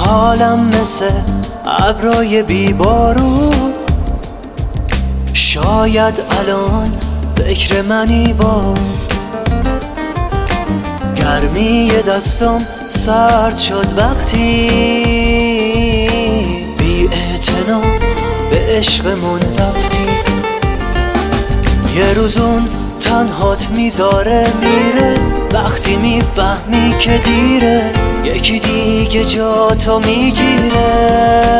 حالم مثل ابرای بیبارون، شاید الان فکر منی با گرمی دستم سرد شد وقتی بی اعتنا به عشقمون رفتی. یه روزون تنهات میذاره میره، وقتی میفهمی که دیره یکی دیگه جاتو میگیره.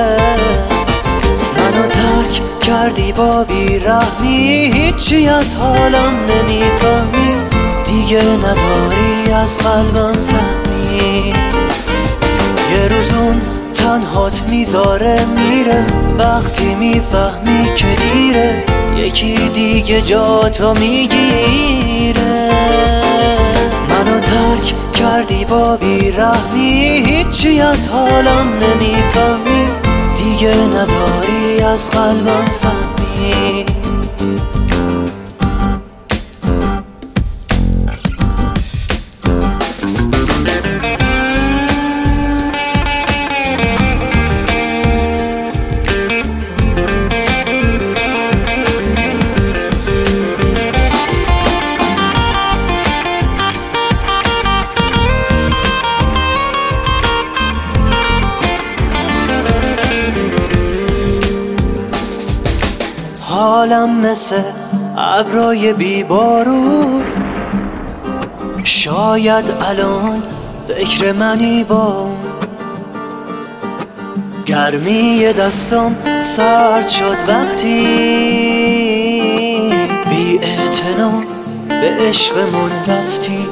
منو ترک کردی با بیرحمی، هیچی از حالم نمیفهمی، دیگه نداری از قلبم سهمی. یه روزون تنهات میذاره میره، وقتی میفهمی که دیره یکی دیگه جاتو میگیره. منو ترک کردی با بیرحمی، هیچی از حالم نمیفهمی، دیگه نداری از قلبم سهمی. حالم مثل ابرای بیبارون، شاید الان فکر منی با گرمی دستم سرد شد وقتی بی اعتنا به عشقمون رفتی.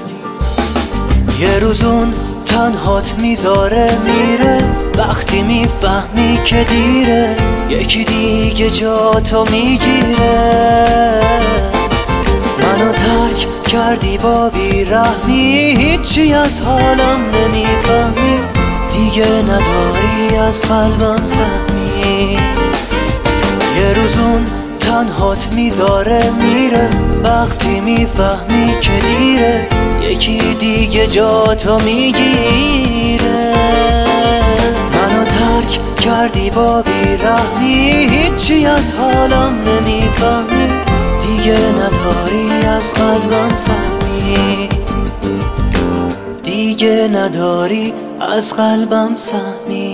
یه روزون تنهات میذاره میره، وقتی میفهمی که دیره یکی دیگه جاتو میگیره. منو ترک کردی با بیرحمی، هیچی از حالم نمیفهمی، دیگه نداری از قلبم سهمی. یه روزون تنهات میذاره میره، وقتی میفهمی که دیره یکی دیگه جاتو میگیره. منو ترک کردی با بیرحمی، هیچی از حالم نمیفهمی، دیگه نداری از قلبم سهمی، دیگه نداری از قلبم سهمی.